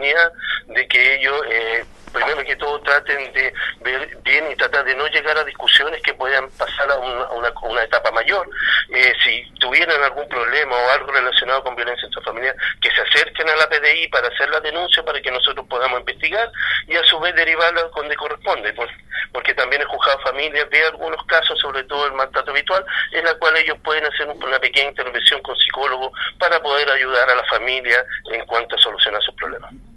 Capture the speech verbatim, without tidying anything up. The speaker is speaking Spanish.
comunidad de que ellos, eh, primero que todo, traten de ver bien y tratar de no llegar a discusiones que puedan pasar a una, a una, a una etapa mayor. Eh, si tuvieran algún problema o algo relacionado con violencia intrafamiliar, que se acerquen a la P D I para hacer la denuncia, para que nosotros podamos investigar y a su vez derivarla donde corresponde, por, porque también el juzgado de familia ve algunos casos, sobre todo el maltrato habitual, en la cual ellos pueden hacer una pequeña intervención con psicólogo para poder ayudar a la familia en cuanto a solucionar sus problemas.